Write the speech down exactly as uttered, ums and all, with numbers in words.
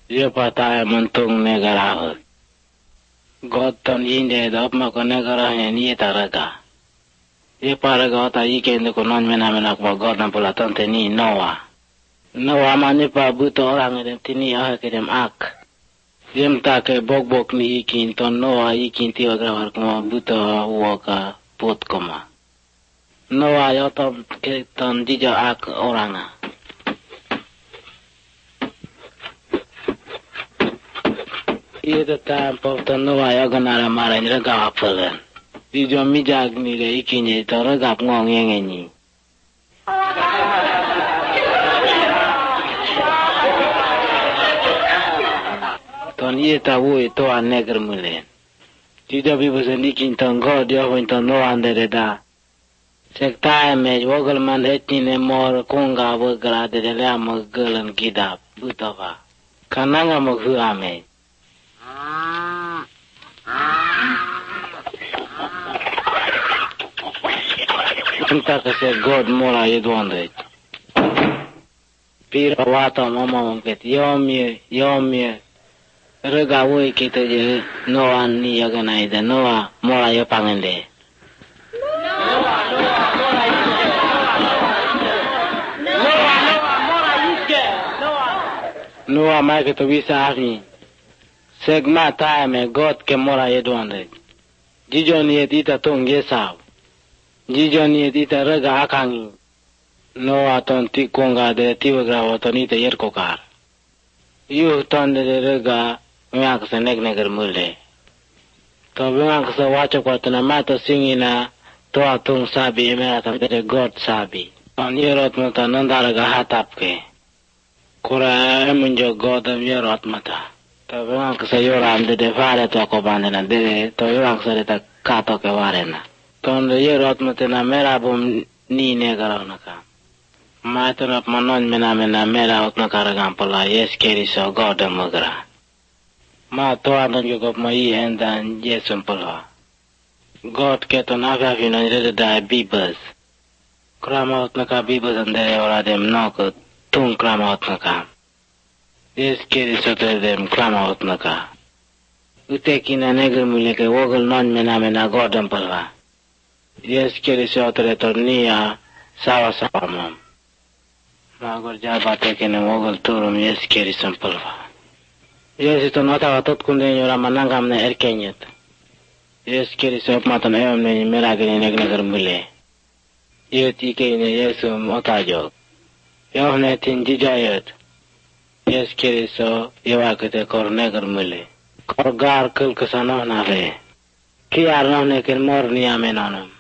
Ye pata muntung negara. Goton inde dop ma ko negara ni taraga. Ye paraga ta ike ne ko non mena mena ko godan pula tonte ni noa. Noa mani pa buto orang dem tini ah ke dem ak. Yem ta ke bok bok ni ikin ton noa ikin ti agra war ko buto woka pot koma. Noa yo to ke ton dija ak oranga. Ye the time of the Noa Yaganara Mara in the Gapalan. Did your mijag ni the ikin to ragap ngong yang Ton yeta wui to a neger mulen. Did your people send ikin ton god yo went to no under the da. Sekta me wogelman etin e more konga wogra de lam girl and gidap butava. Kananga mogu ame. Kita kasi God mula yedwande. Pira wata mama mungkit yomi yomi. Rega wui kita je noa ni yagana ida noa mula yo pangende. Noa mai kita bisa ahni. Segma time God ke mula yedwande. Jijon yedita tong yesaw. Jijon yedita rega akangi. Noa ton ti konga de tiwagra watonita yerkokar. Yuh ton de rega ngak sa neg neger mule. To ngak sa wacho kwatana mata singina to atong sabi emerata de God sabi. Ton yerot mata nandaraga hatapke. Kura emunjo God am yerot mata. To ngak sa yoram de de fare to ko bandena de to ngak sa de ta kato ke warena. Ton de yerot mata na merabum ni negarona ka. Matanap manon mena mena mera utna karagam pala yes keri so God amagra. Ma to anan yugop ma i endan yesum pala. God keton avavi no rede da bibas. Krama utna ka bibas ande ora dem nok tung krama utna ka. Yes keri so te dem krama utna ka. Utekina neger muleke wogel non mena mena God ampala. Yes keri so te tornia sawa sawa mom. Magor jabate kene mogol turum yes keri sampulva. Yes ito nota watot kunde nyora manangam na erkenyet. Yes keri sop matan ayam ne meragene negne germule. Yet ike ne yesum otajok. Yoh ne tin jijayet. Yes keri so yawakete kor neger mule. Kor gar kul kesano na ve. Ki arno ne ken mor niyame nanam.